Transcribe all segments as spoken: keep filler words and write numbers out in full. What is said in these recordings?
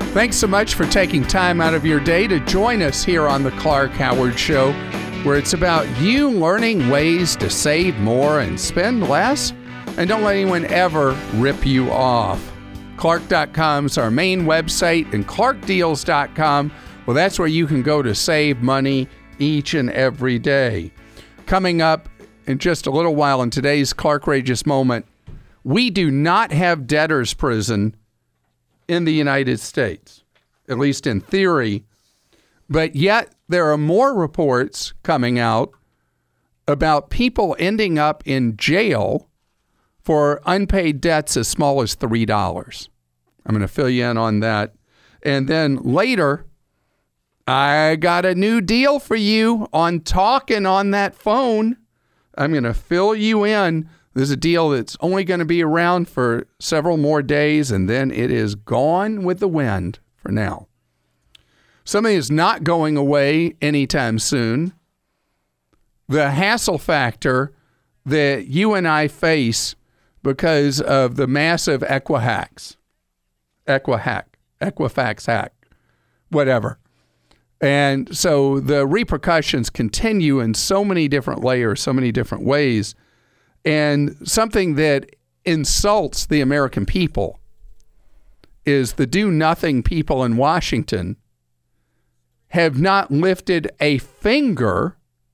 Thanks so much for taking time out of your day to join us here on the Clark Howard Show, where it's about you learning ways to save more and spend less, and don't let anyone ever rip you off. Clark dot com is our main website, and Clark Deals dot com, well, that's where you can go to save money each and every day. Coming up in just a little while in today's Clarkrageous Moment, we do not have debtor's prison in the United States, at least in theory, but yet there are more reports coming out about people ending up in jail for unpaid debts as small as three dollars. I'm going to fill you in on that. And then later, I got a new deal for you on talking on that phone. I'm going to fill you in. There's a deal that's only going to be around for several more days, and then it is gone with the wind for now. Something is not going away anytime soon. The hassle factor that you and I face because of the massive Equifax, Equihack, Equifax hack, whatever. And so the repercussions continue in so many different layers, so many different ways. And something that insults the American people is the do-nothing people in Washington have not lifted a finger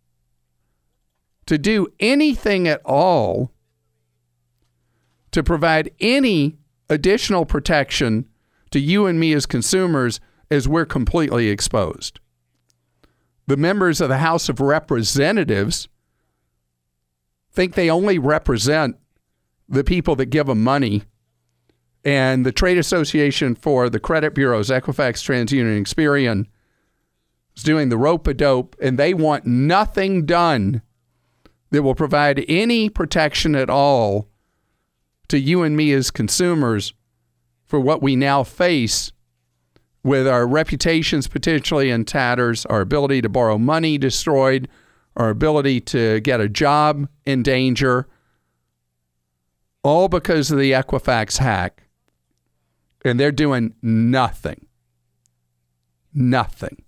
to do anything at all to provide any additional protection to you and me as consumers as we're completely exposed. The members of the House of Representatives think they only represent the people that give them money. And the Trade Association for the Credit Bureaus, Equifax, TransUnion, Experian, is doing the rope-a-dope, and they want nothing done that will provide any protection at all to you and me as consumers for what we now face with our reputations potentially in tatters, our ability to borrow money destroyed, our ability to get a job in danger, all because of the Equifax hack. And they're doing nothing. Nothing.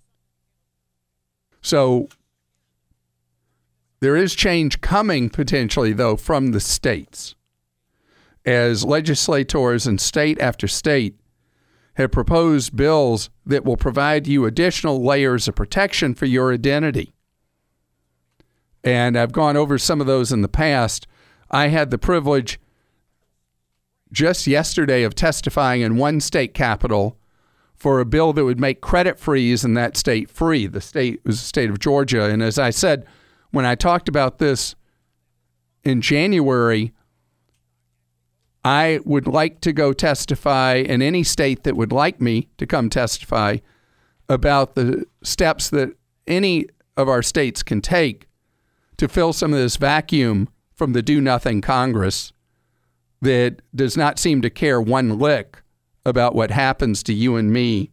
So there is change coming potentially, though, from the states, as legislators in state after state have proposed bills that will provide you additional layers of protection for your identity. And I've gone over some of those in the past. I had the privilege just yesterday of testifying in one state capital for a bill that would make credit freeze in that state free. The state was the state of Georgia. And as I said, when I talked about this in January, I would like to go testify in any state that would like me to come testify about the steps that any of our states can take to fill some of this vacuum from the do-nothing Congress that does not seem to care one lick about what happens to you and me.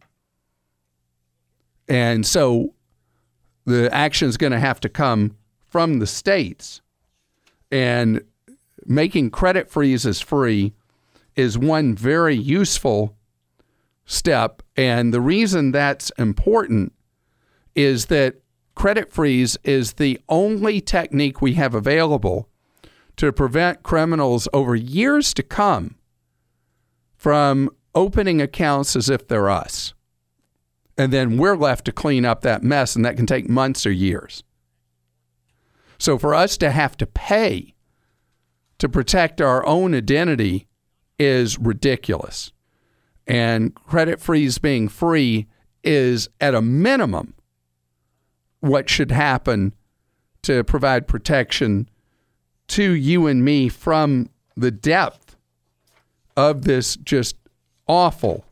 And so the action is going to have to come from the states. And making credit freezes free is one very useful step. And the reason that's important is that credit freeze is the only technique we have available to prevent criminals over years to come from opening accounts as if they're us. And then we're left to clean up that mess, and that can take months or years. So for us to have to pay to protect our own identity is ridiculous. And credit freeze being free is, at a minimum, what should happen to provide protection to you and me from the depth of this just awful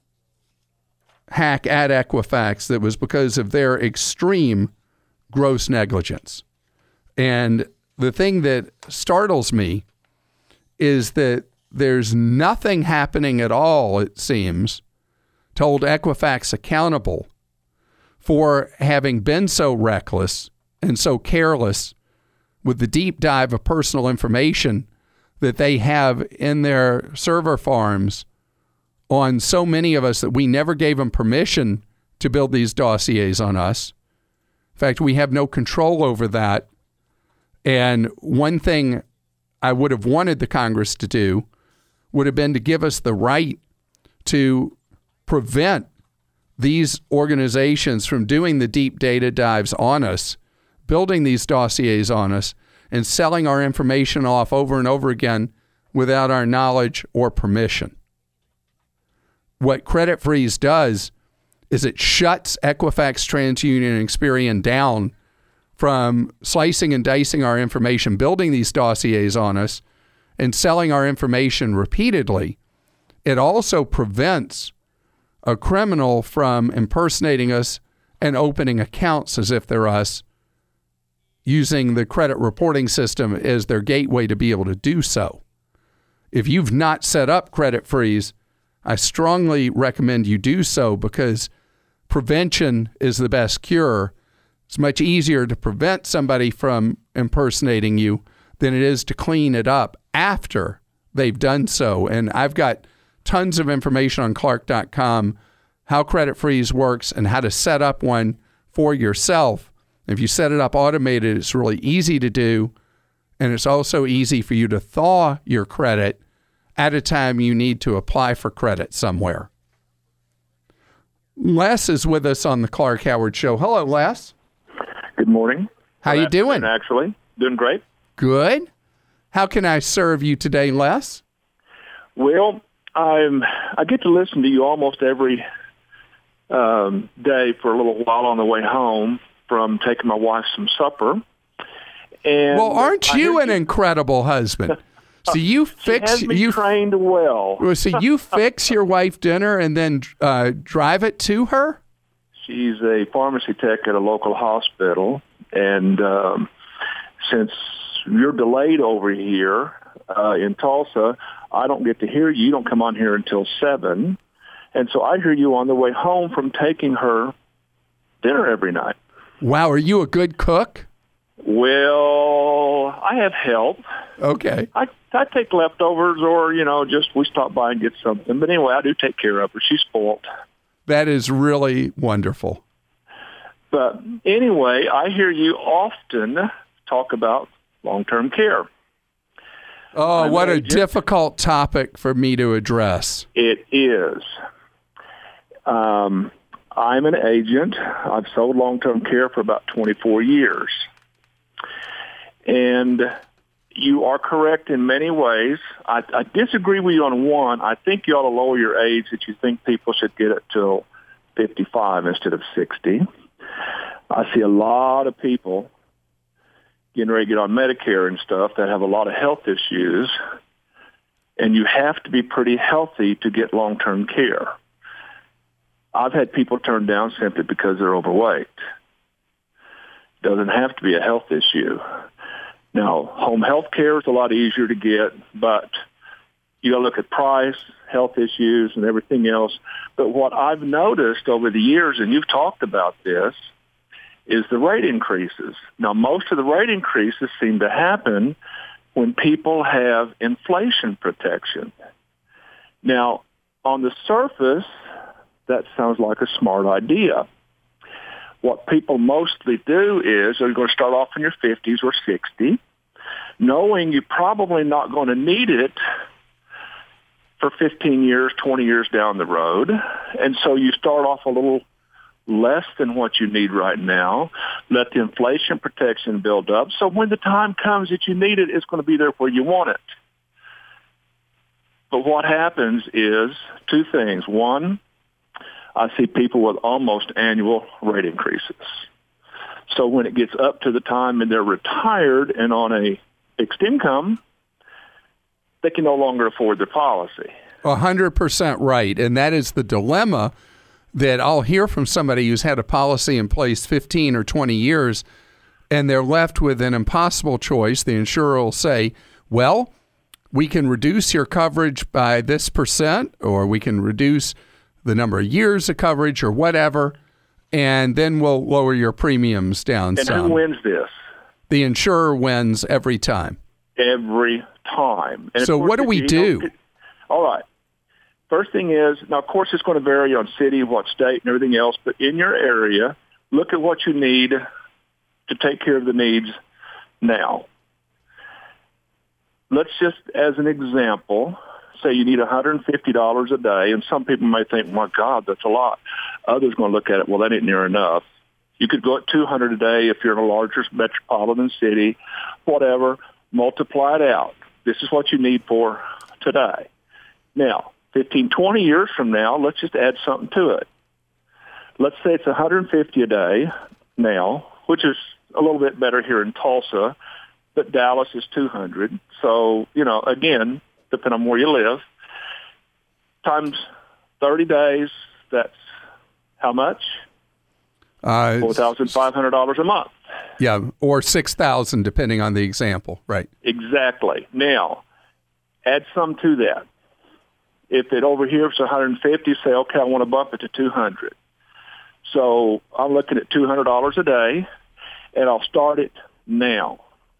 hack at Equifax that was because of their extreme gross negligence. And the thing that startles me is that there's nothing happening at all, it seems, to hold Equifax accountable for having been so reckless and so careless with the deep dive of personal information that they have in their server farms on so many of us that we never gave them permission to build these dossiers on us. In fact, we have no control over that. And one thing I would have wanted the Congress to do would have been to give us the right to prevent these organizations from doing the deep data dives on us, building these dossiers on us, and selling our information off over and over again without our knowledge or permission. What Credit Freeze does is it shuts Equifax, TransUnion, and Experian down from slicing and dicing our information, building these dossiers on us, and selling our information repeatedly. It also prevents a criminal from impersonating us and opening accounts as if they're us, using the credit reporting system as their gateway to be able to do so. If you've not set up Credit Freeze, I strongly recommend you do so, because prevention is the best cure. It's much easier to prevent somebody from impersonating you than it is to clean it up after they've done so. And I've got tons of information on Clark dot com, how Credit Freeze works and how to set up one for yourself. If you set it up automated, it's really easy to do. And it's also easy for you to thaw your credit at a time you need to apply for credit somewhere. Les is with us on the Clark Howard Show. Hello, Les. Good morning. How you doing? Actually, doing great. Good. How can I serve you today, Les? Well, I'm. I get to listen to you almost every um, day for a little while on the way home from taking my wife some supper. And well, aren't you an you, incredible husband? So you fix she has me you trained well. So you fix your wife dinner and then uh, drive it to her? She's a pharmacy tech at a local hospital, and um, since you're delayed over here uh, in Tulsa, I don't get to hear you. You don't come on here until seven, and so I hear you on the way home from taking her dinner every night. Wow, are you a good cook? Well, I have help. Okay. I I take leftovers, or you know, just we stop by and get something. But anyway, I do take care of her. She's spoiled. That is really wonderful. But anyway, I hear you often talk about long-term care. Oh, I'm what a agent. difficult topic for me to address. It is. Um, I'm an agent. I've sold long-term care for about twenty-four years. And you are correct in many ways. I, I disagree with you on one. I think you ought to lower your age that you think people should get it till fifty-five instead of sixty. I see a lot of people getting ready to get on Medicare and stuff that have a lot of health issues, and you have to be pretty healthy to get long-term care. I've had people turn down simply because they're overweight. Doesn't have to be a health issue. Now, home health care is a lot easier to get, but you got to look at price, health issues, and everything else. But what I've noticed over the years, and you've talked about this, is the rate increases. Now, most of the rate increases seem to happen when people have inflation protection. Now, on the surface, that sounds like a smart idea. What people mostly do is they're going to start off in your fifties or sixty, knowing you're probably not going to need it for fifteen years, twenty years down the road. And so you start off a little less than what you need right now, let the inflation protection build up. So when the time comes that you need it, it's going to be there where you want it. But what happens is two things. One, I see people with almost annual rate increases. So when it gets up to the time and they're retired and on a fixed income, they can no longer afford their policy. one hundred percent right. And that is the dilemma that I'll hear from somebody who's had a policy in place fifteen or twenty years, and they're left with an impossible choice. The insurer will say, well, we can reduce your coverage by this percent, or we can reduce the number of years of coverage or whatever, and then we'll lower your premiums down and some. And who wins this? The insurer wins every time. Every time. And so what do we do? All right. first thing is, now, of course, it's going to vary on city, what state, and everything else, but in your area, look at what you need to take care of the needs now. Let's just, as an example, say you need one hundred fifty dollars a day, and some people may think, my God, that's a lot. Others are going to look at it, well, that ain't near enough. You could go at two hundred dollars a day if you're in a larger metropolitan city, whatever, multiply it out. This is what you need for today. Now, fifteen, twenty years from now, let's just add something to it. Let's say it's one hundred fifty dollars a day now, which is a little bit better here in Tulsa, but Dallas is two hundred dollars. So, you know, again, depending on where you live, times thirty days, that's how much? Uh, four thousand five hundred dollars a month. Yeah, or six thousand dollars, depending on the example, right? Exactly. Now, add some to that. If it over here is one hundred fifty dollars, say, okay, I want to bump it to two hundred dollars. So I'm looking at two hundred dollars a day, and I'll start it now.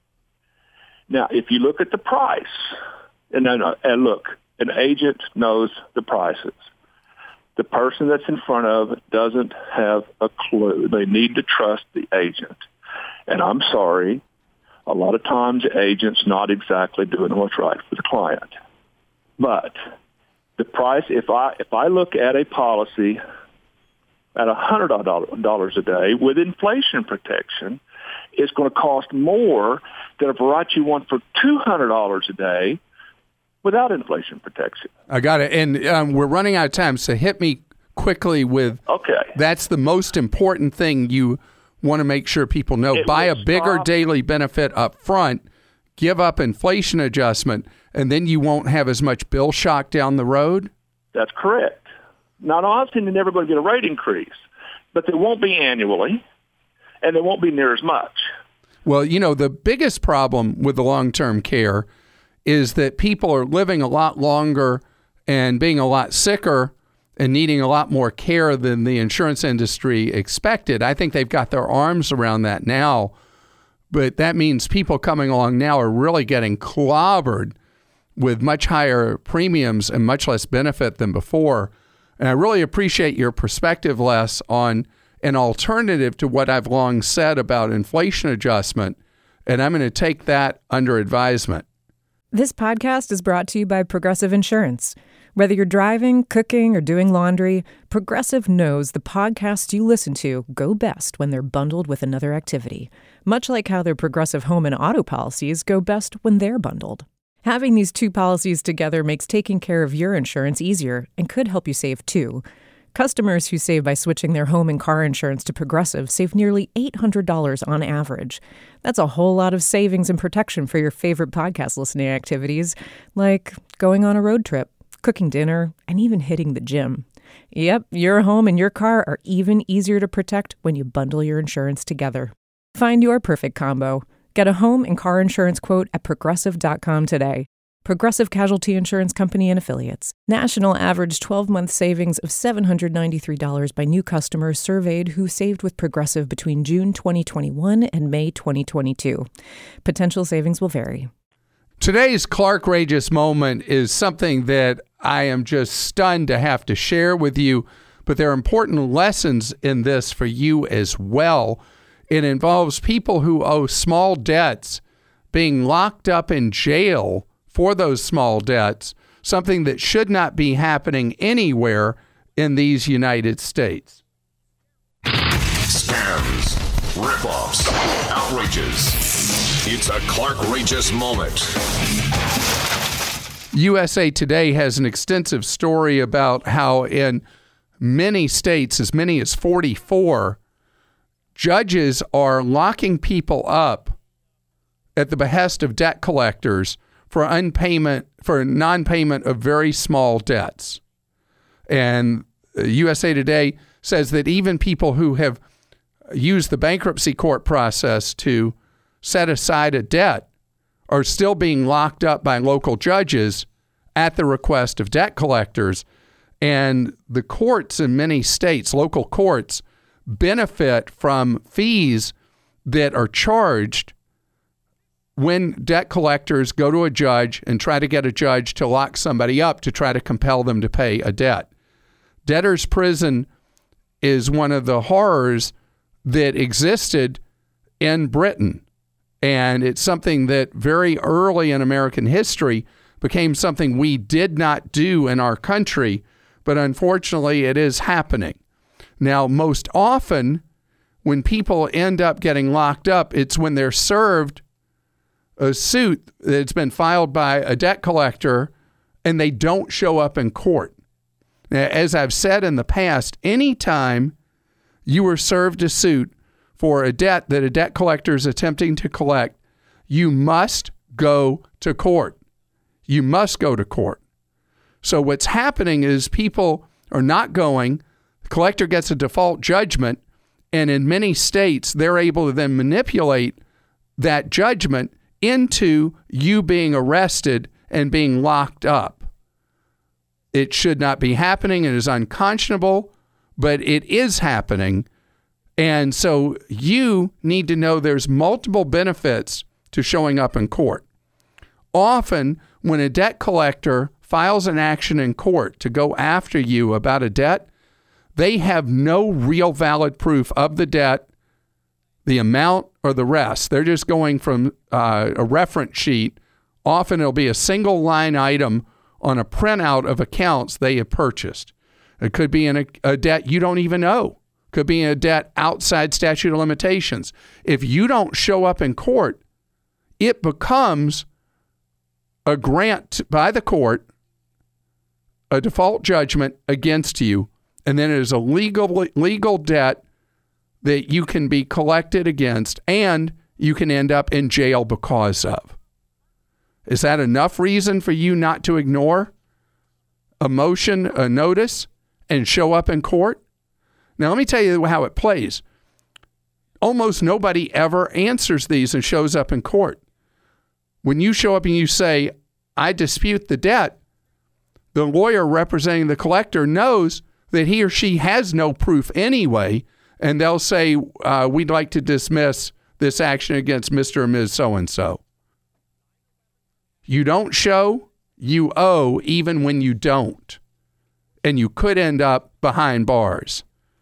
Now, if you look at the price, and, then, and look, an agent knows the prices. The person that's in front of it doesn't have a clue. They need to trust the agent. And I'm sorry, a lot of times the agent's not exactly doing what's right for the client. But the price, if I if I look at a policy at one hundred dollars a day with inflation protection, it's going to cost more than if I write you one for two hundred dollars a day without inflation protection. I got it. And um, we're running out of time, so hit me quickly with, okay, that's the most important thing you want to make sure people know. It Buy a will bigger stop. daily benefit up front, give up inflation adjustment, and then you won't have as much bill shock down the road? That's correct. Now, obviously, they're never going to get a rate increase, but they won't be annually, and they won't be near as much. Well, you know, the biggest problem with the long-term care is that people are living a lot longer and being a lot sicker and needing a lot more care than the insurance industry expected. I think they've got their arms around that now, but that means people coming along now are really getting clobbered with much higher premiums and much less benefit than before. And I really appreciate your perspective, Les, on an alternative to what I've long said about inflation adjustment, and I'm going to take that under advisement. This podcast is brought to you by Progressive Insurance. Whether you're driving, cooking, or doing laundry, Progressive knows the podcasts you listen to go best when they're bundled with another activity, much like how their Progressive home and auto policies go best when they're bundled. Having these two policies together makes taking care of your insurance easier and could help you save too. Customers who save by switching their home and car insurance to Progressive save nearly eight hundred dollars on average. That's a whole lot of savings and protection for your favorite podcast listening activities, like going on a road trip, cooking dinner, and even hitting the gym. Yep, your home and your car are even easier to protect when you bundle your insurance together. Find your perfect combo. Get a home and car insurance quote at progressive dot com today. Progressive Casualty Insurance Company and Affiliates. National average twelve-month savings of seven hundred ninety-three dollars by new customers surveyed who saved with Progressive between June twenty twenty-one and May twenty twenty-two. Potential savings will vary. Today's Clark-rageous moment is something that I am just stunned to have to share with you, but there are important lessons in this for you as well. It involves people who owe small debts being locked up in jail for those small debts, something that should not be happening anywhere in these United States. Scams, rip-offs, outrages. It's a Clark-rageous moment. U S A Today has an extensive story about how in many states, as many as forty-four, judges are locking people up at the behest of debt collectors for unpayment, for non-payment of very small debts. And U S A Today says that even people who have used the bankruptcy court process to set aside a debt are still being locked up by local judges at the request of debt collectors. And the courts in many states, local courts, benefit from fees that are charged when debt collectors go to a judge and try to get a judge to lock somebody up to try to compel them to pay a debt. Debtor's prison is one of the horrors that existed in Britain. And it's something that very early in American history became something we did not do in our country, but unfortunately it is happening. Now, most often when people end up getting locked up, it's when they're served a suit that's been filed by a debt collector and they don't show up in court. Now, as I've said in the past, anytime you were served a suit for a debt that a debt collector is attempting to collect, you must go to court. You must go to court. So what's happening is people are not going, the collector gets a default judgment, and in many states, they're able to then manipulate that judgment into you being arrested and being locked up. It should not be happening. It is unconscionable, but it is happening. And so you need to know there's multiple benefits to showing up in court. Often, when a debt collector files an action in court to go after you about a debt, they have no real valid proof of the debt, the amount, or the rest. They're just going from uh, a reference sheet. Often it'll be a single line item on a printout of accounts they have purchased. It could be in a, a debt you don't even owe. Could be a debt outside statute of limitations. If you don't show up in court, it becomes a grant by the court, a default judgment against you, and then it is a legal legal debt that you can be collected against, and you can end up in jail because of. Is that enough reason for you not to ignore a motion, a notice, and show up in court? Now, let me tell you how it plays. Almost nobody ever answers these and shows up in court. When you show up and you say, I dispute the debt, the lawyer representing the collector knows that he or she has no proof anyway, and they'll say, uh, we'd like to dismiss this action against Mister or Miz So-and-so. You don't show, you owe even when you don't. And you could end up behind bars.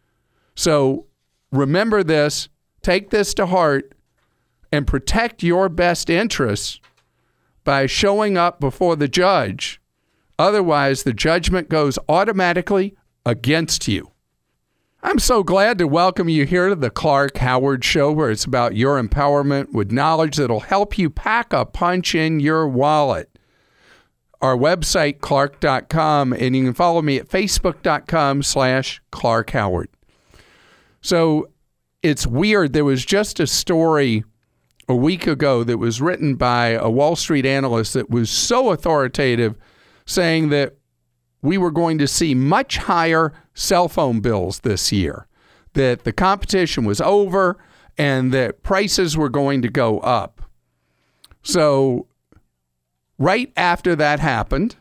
So remember this, take this to heart, and protect your best interests by showing up before the judge. Otherwise, the judgment goes automatically against you. I'm so glad to welcome you here to the Clark Howard Show, where it's about your empowerment with knowledge that'll help you pack a punch in your wallet. Our website, clark dot com, and you can follow me at facebook dot com slash Clark Howard. So it's weird. There was just a story a week ago that was written by a Wall Street analyst that was so authoritative, saying that we were going to see much higher cell phone bills this year, that the competition was over and that prices were going to go up. So right after that happened,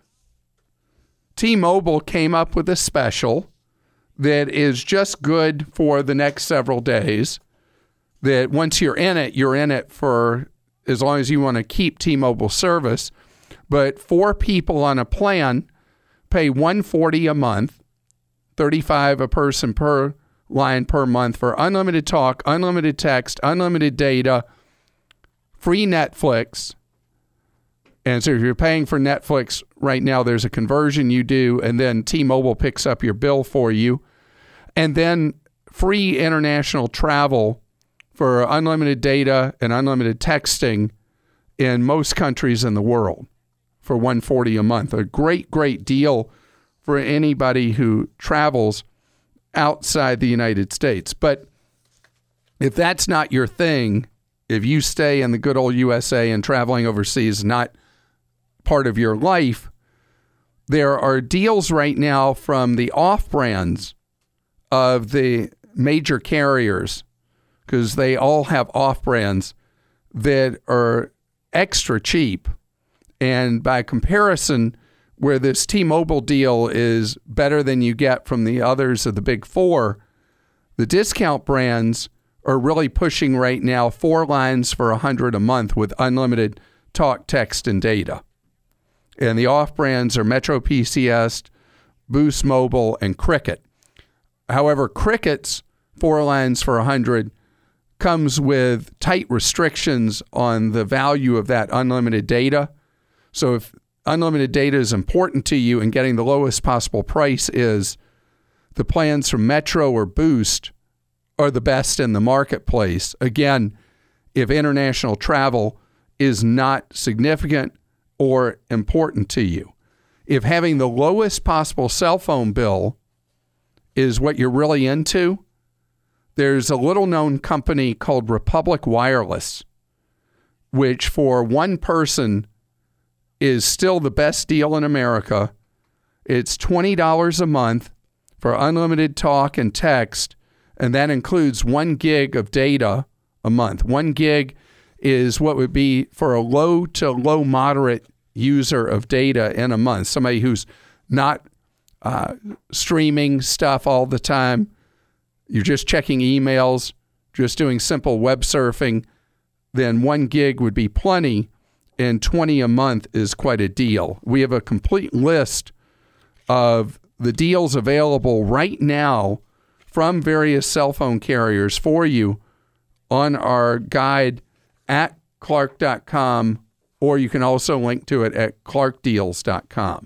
T-Mobile came up with a special that is just good for the next several days, that once you're in it, you're in it for as long as you want to keep T-Mobile service. But four people on a plan pay one hundred forty dollars a month, thirty-five dollars a person per line per month for unlimited talk, unlimited text, unlimited data, free Netflix. And so if you're paying for Netflix right now, there's a conversion you do, and then T-Mobile picks up your bill for you. And then free international travel for unlimited data and unlimited texting in most countries in the world for one hundred forty dollars a month. A great, great deal for anybody who travels outside the United States. But if that's not your thing, if you stay in the good old U S A and traveling overseas is not part of your life, there are deals right now from the off-brands of the major carriers, because they all have off-brands that are extra cheap. And by comparison, where this T-Mobile deal is better than you get from the others of the big four, the discount brands are really pushing right now four lines for one hundred dollars a month with unlimited talk, text, and data. And the off-brands are Metro P C S, Boost Mobile, and Cricket. However, Cricket's four lines for one hundred dollars comes with tight restrictions on the value of that unlimited data. So if unlimited data is important to you and getting the lowest possible price is, the plans from Metro or Boost are the best in the marketplace. Again, if international travel is not significant or important to you. If having the lowest possible cell phone bill is what you're really into, there's a little-known company called Republic Wireless, which for one person is still the best deal in America. It's twenty dollars a month for unlimited talk and text, and that includes one gig of data a month. One gig is what would be for a low to low moderate user of data in a month, somebody who's not uh, streaming stuff all the time. You're just checking emails, just doing simple web surfing, then one gig would be plenty, and twenty a month is quite a deal. We have a complete list of the deals available right now from various cell phone carriers for you on our guide at clark dot com, or you can also link to it at clark deals dot com.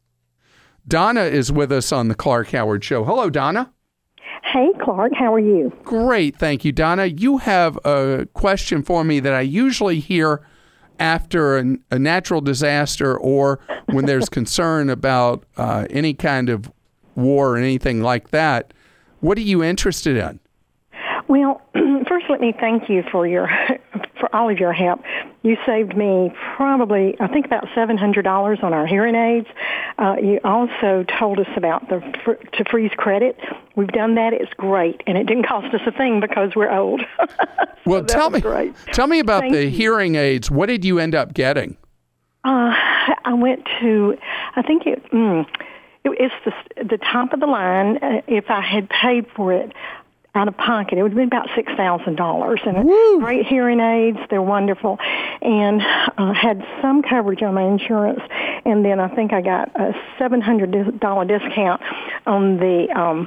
Donna is with us on the Clark Howard Show. Hello, Donna. Hey, Clark. How are you? Great. Thank you, Donna. You have a question for me that I usually hear after a, a natural disaster or when there's concern about uh, any kind of war or anything like that. What are you interested in? Well, first, let me thank you for your for all of your help. You saved me probably, I think, about seven hundred dollars on our hearing aids. Uh, you also told us about the fr- to freeze credit. We've done that. It's great, and it didn't cost us a thing because we're old. so well, tell me, great. tell me about thank the you. hearing aids. What did you end up getting? Uh, I went to, I think it, mm, it it's the the top of the line. Uh, if I had paid for it out of pocket, it would have been about six thousand dollars. And Woo. Great hearing aids, they're wonderful. And uh, had some coverage on my insurance. And then I think I got a seven hundred dollars discount on the, um,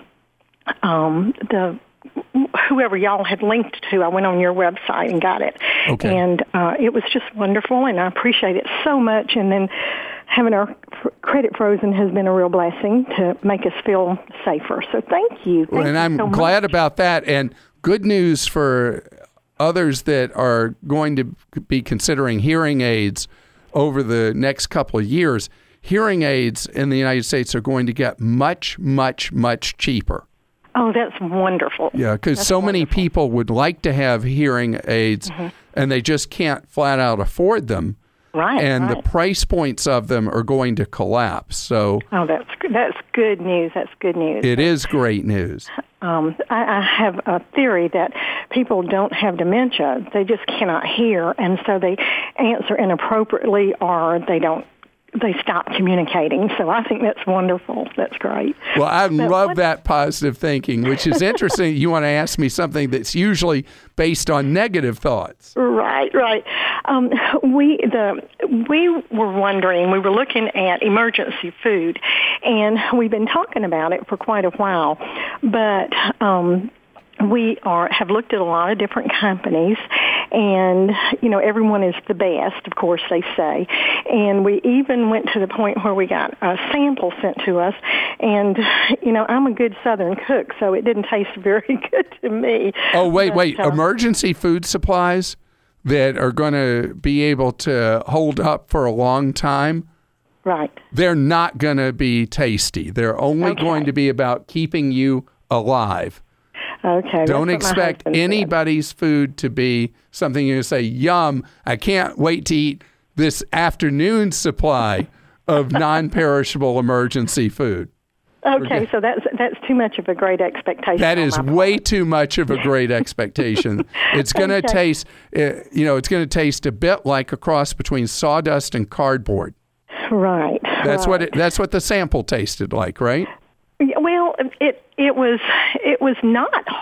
um, the whoever y'all had linked to. I went on your website and got it. Okay. And uh, it was just wonderful, and I appreciate it so much. And then having our f- credit frozen has been a real blessing to make us feel safer. So thank you. Thank and you I'm so glad much. about that. And good news for others that are going to be considering hearing aids over the next couple of years. Hearing aids in the United States are going to get much, much, much cheaper. Oh, that's wonderful. Yeah, because so wonderful. many people would like to have hearing aids, mm-hmm. and they just can't flat out afford them. Right. And right. the price points of them are going to collapse. So oh, that's that's good news. That's good news. it is great news. Um, I, I have a theory that people don't have dementia; they just cannot hear, and so they answer inappropriately, or they don't. They stop communicating. So I think that's wonderful. That's great. Well, I but love what, that positive thinking, which is interesting. You want to ask me something that's usually based on negative thoughts. Right, right. Um, we the we were wondering. We were looking at emergency food, and we've been talking about it for quite a while, but. Um, We are have looked at a lot of different companies, and, you know, everyone is the best, of course, they say. And we even went to the point where we got a sample sent to us, and, you know, I'm a good Southern cook, so it didn't taste very good to me. Oh, wait, but, wait. Uh, Emergency food supplies that are going to be able to hold up for a long time? Right. They're not going to be tasty. They're only Okay. going to be about keeping you alive. Okay. Don't that's what my expect husband said. anybody's food to be something you say, yum, I can't wait to eat this afternoon supply of non-perishable emergency food. Okay, so that's that's too much of a great expectation. That on is my way part. too much of a great expectation. It's going to Okay. taste, uh, you know, it's going to taste a bit like a cross between sawdust and cardboard. Right. That's right. what it, that's what the sample tasted like, right? Yeah, well, it it was it was not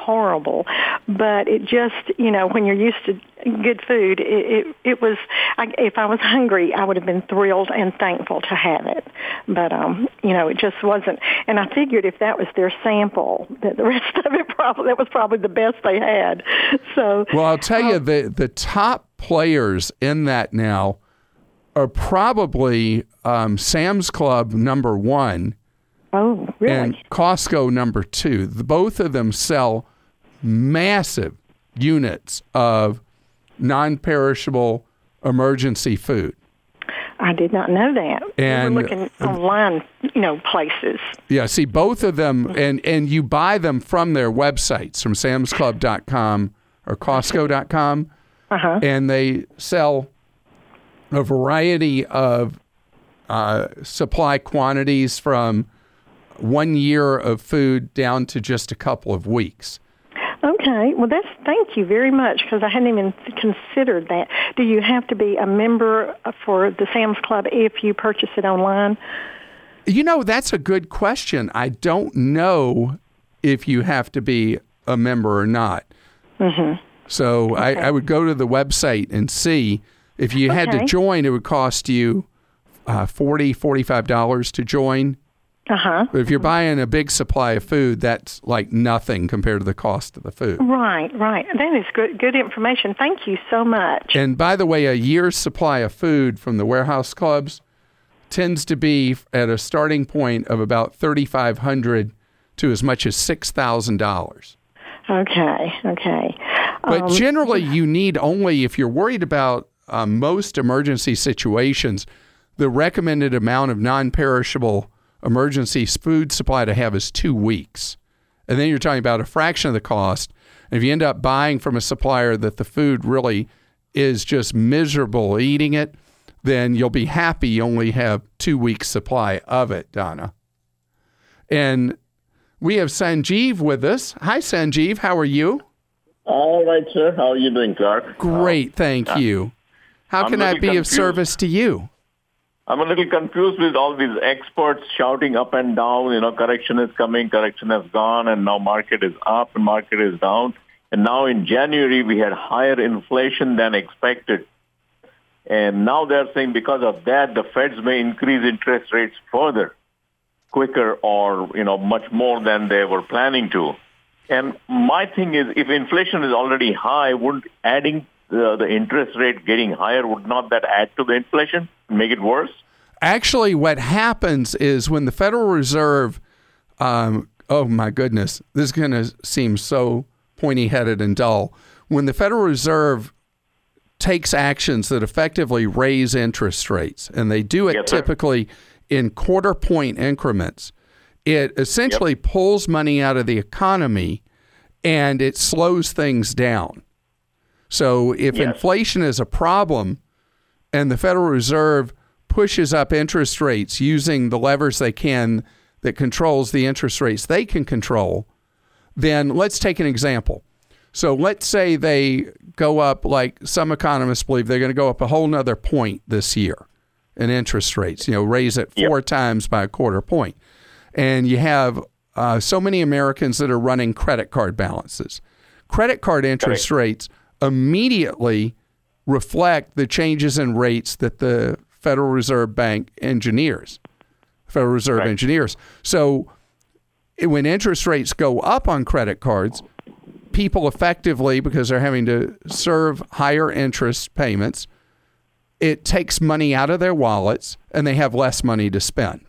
horrible, but it just, you know, when you're used to good food, it it, it was. I, if I was hungry, I would have been thrilled and thankful to have it. But um, you know, it just wasn't. And I figured if that was their sample, that the rest of it probably that was probably the best they had. So well, I'll tell um, you the the top players in that now are probably um, Sam's Club number one. Oh, really? And Costco number two. The, both of them sell massive units of non-perishable emergency food. I did not know that. And we were looking online, you know, places. Yeah, see, both of them, and, and you buy them from their websites, from Sam's Club dot com or Costco dot com, uh-huh. and they sell a variety of uh, supply quantities from one year of food down to just a couple of weeks. Okay. Well, that's thank you very much, because I hadn't even considered that. Do you have to be a member for the Sam's Club if you purchase it online? You know, that's a good question. I don't know if you have to be a member or not. Mm-hmm. So okay. I, I would go to the website and see. If you had okay. to join, it would cost you uh, forty dollars, forty-five dollars to join. Uh-huh. But if you're buying a big supply of food, that's like nothing compared to the cost of the food. Right, right. That is good good information. Thank you so much. And by the way, a year's supply of food from the warehouse clubs tends to be at a starting point of about thirty-five hundred dollars to as much as six thousand dollars. Okay, okay. But um, generally, you need only, if you're worried about uh, most emergency situations, the recommended amount of non-perishable emergency food supply to have is two weeks. And then you're talking about a fraction of the cost. And if you end up buying from a supplier that the food really is just miserable eating it, then you'll be happy you only have two weeks supply of it, Donna. And we have Sanjeev with us. Hi, Sanjeev. How are you? All right, sir. How are you doing, Clark? Great, thank uh, you. How I'm can I be confused. of service to you? I'm a little confused with all these experts shouting up and down, you know, correction is coming, correction has gone, and now market is up and market is down. And now in January, we had higher inflation than expected. And now they're saying because of that, the Feds may increase interest rates further, quicker or, you know, much more than they were planning to. And my thing is, if inflation is already high, wouldn't adding the, the interest rate getting higher, would not that add to the inflation, make it worse? Actually, what happens is when the Federal Reserve, um, oh my goodness, this is going to seem so pointy-headed and dull. When the Federal Reserve takes actions that effectively raise interest rates, and they do it yes, typically in quarter point increments, it essentially yep. pulls money out of the economy and it slows things down. So if yes. inflation is a problem and the Federal Reserve pushes up interest rates using the levers they can that controls the interest rates they can control, then let's take an example. So let's say they go up, like some economists believe they're going to go up a whole nother point this year in interest rates, you know, raise it four yep. times by a quarter point. And you have uh, so many Americans that are running credit card balances. Credit card interest right. rates immediately reflect the changes in rates that the Federal Reserve Bank engineers, Federal Reserve right. engineers. So when interest rates go up on credit cards, people effectively, because they're having to serve higher interest payments, it takes money out of their wallets and they have less money to spend.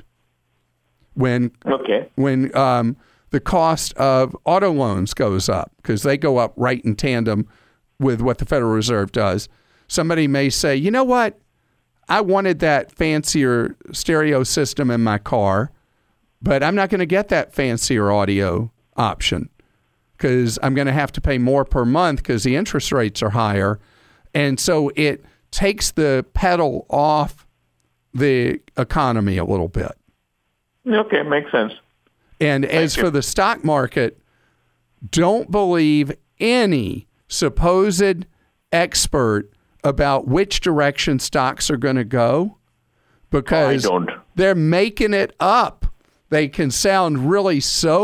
When okay. when um, the cost of auto loans goes up, because they go up right in tandem with what the Federal Reserve does, somebody may say, you know what, I wanted that fancier stereo system in my car, but I'm not going to get that fancier audio option because I'm going to have to pay more per month because the interest rates are higher. And so it takes the pedal off the economy a little bit. Okay, makes sense. And Thank as you. for the stock market, don't believe any supposed expert about which direction stocks are going to go, because I don't. they're making it up. They can sound really so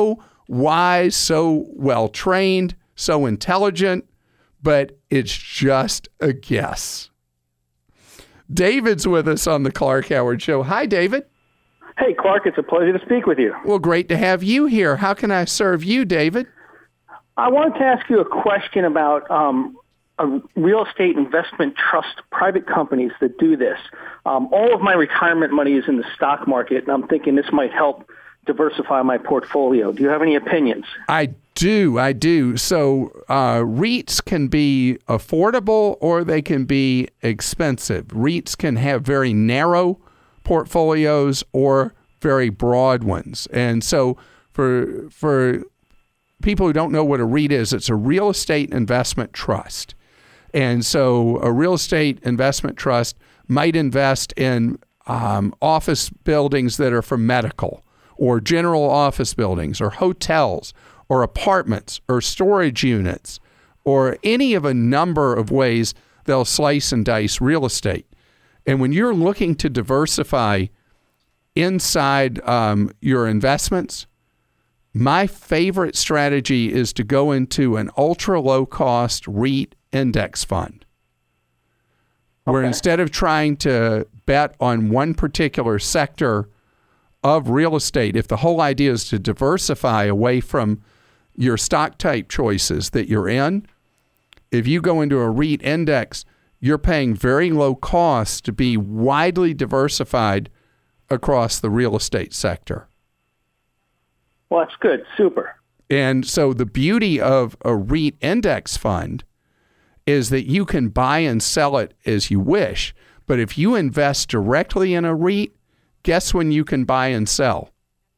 wise, so well-trained, so intelligent, but it's just a guess. David's with us on the Clark Howard Show. Hi, David. Hey, Clark, it's a pleasure to speak with you. Well, great to have you here. How can I serve you, David? I wanted to ask you a question about um, a real estate investment trust, private companies that do this. Um, all of my retirement money is in the stock market, and I'm thinking this might help diversify my portfolio. Do you have any opinions? I do. I do. So uh, REITs can be affordable or they can be expensive. REITs can have very narrow portfolios or very broad ones. And so for for people who don't know what a REIT is, it's a real estate investment trust. And so a real estate investment trust might invest in um, office buildings that are for medical, or general office buildings, or hotels, or apartments, or storage units, or any of a number of ways they'll slice and dice real estate. And when you're looking to diversify inside um, your investments, my favorite strategy is to go into an ultra low-cost REIT index fund, where okay. instead of trying to bet on one particular sector of real estate, if the whole idea is to diversify away from your stock type choices that you're in, if you go into a REIT index, you're paying very low cost to be widely diversified across the real estate sector. Well, that's good. Super. And so the beauty of a REIT index fund is that you can buy and sell it as you wish. But if you invest directly in a REIT, guess when you can buy and sell?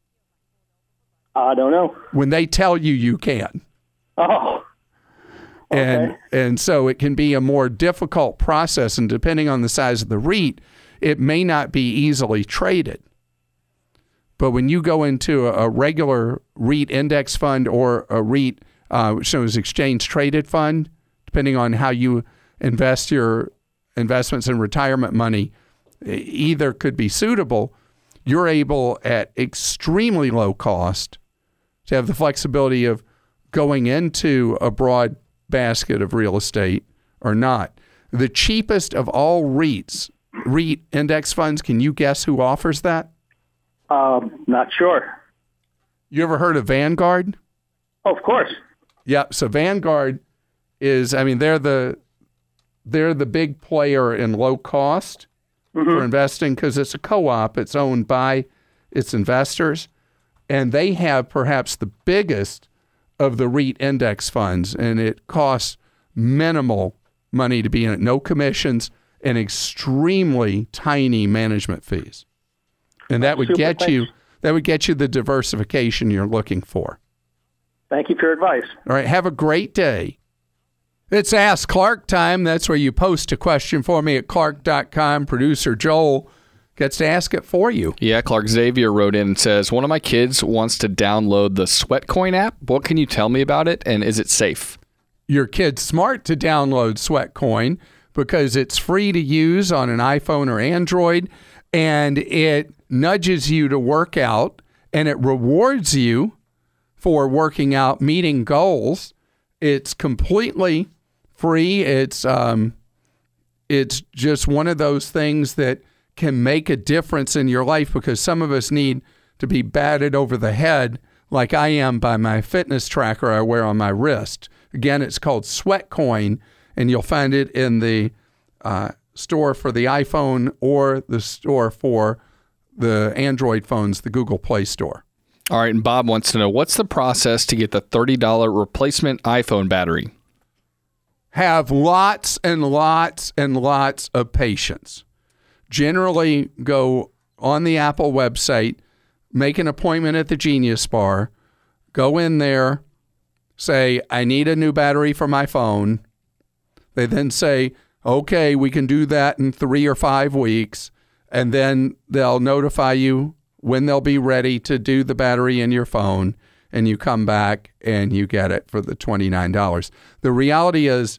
I don't know. When they tell you you can. Oh. Okay. And and so it can be a more difficult process, and depending on the size of the REIT, it may not be easily traded. But when you go into a, a regular REIT index fund or a REIT, uh, which is exchange traded fund, depending on how you invest your investments in retirement money, either could be suitable. You're able at extremely low cost to have the flexibility of going into a broad basket of real estate or not. The cheapest of all REITs, REIT index funds, can you guess who offers that? Um, not sure. You ever heard of Vanguard? Oh, of course. Yeah, so Vanguard is, I mean, they're the they're the big player in low cost mm-hmm. for investing because it's a co-op. It's owned by its investors, and they have perhaps the biggest of the REIT index funds, and it costs minimal money to be in it, no commissions, and extremely tiny management fees. And that would Super, get thanks. you that would get you the diversification you're looking for. Thank you for your advice. All right, have a great day. It's Ask Clark time. That's where you post a question for me at clark dot com. Producer Joel gets to ask it for you. Yeah, Clark Xavier wrote in and says, one of my kids wants to download the Sweatcoin app. What can you tell me about it, and is it safe? Your kid's smart to download Sweatcoin because it's free to use on an iPhone or Android, and it nudges you to work out, and it rewards you for working out, meeting goals. It's completely free. It's um, it's just one of those things that can make a difference in your life, because some of us need to be batted over the head like I am by my fitness tracker I wear on my wrist. Again, it's called Sweatcoin, and you'll find it in the uh, store for the iPhone or the store for the Android phones, the Google Play Store. All right, and Bob wants to know, what's the process to get the thirty dollars replacement iPhone battery? Have lots and lots and lots of patience. Generally, go on the Apple website, make an appointment at the Genius Bar, go in there, say, I need a new battery for my phone. They then say, okay, we can do that in three or five weeks. And then they'll notify you when they'll be ready to do the battery in your phone, and you come back and you get it for the twenty-nine dollars. The reality is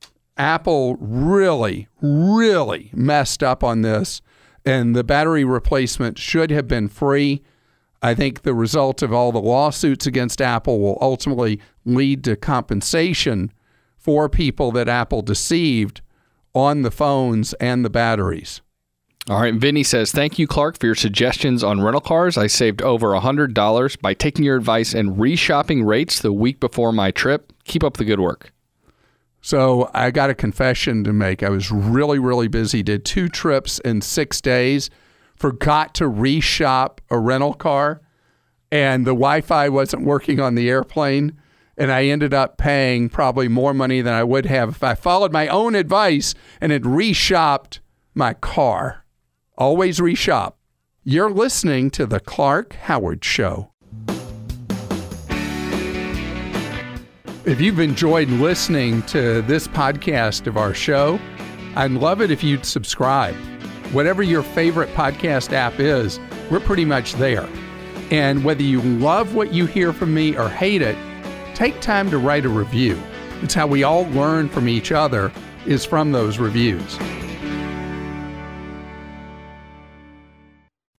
Apple really, really messed up on this, and the battery replacement should have been free. I think the result of all the lawsuits against Apple will ultimately lead to compensation for people that Apple deceived on the phones and the batteries. All right, Vinny says, thank you, Clark, for your suggestions on rental cars. I saved over one hundred dollars by taking your advice and reshopping rates the week before my trip. Keep up the good work. So I got a confession to make. I was really, really busy, did two trips in six days, forgot to reshop a rental car, and the Wi-Fi wasn't working on the airplane, and I ended up paying probably more money than I would have if I followed my own advice and had reshopped my car. Always reshop. You're listening to The Clark Howard Show. If you've enjoyed listening to this podcast of our show, I'd love it if you'd subscribe. Whatever your favorite podcast app is, we're pretty much there. And whether you love what you hear from me or hate it, take time to write a review. It's how we all learn from each other, is from those reviews.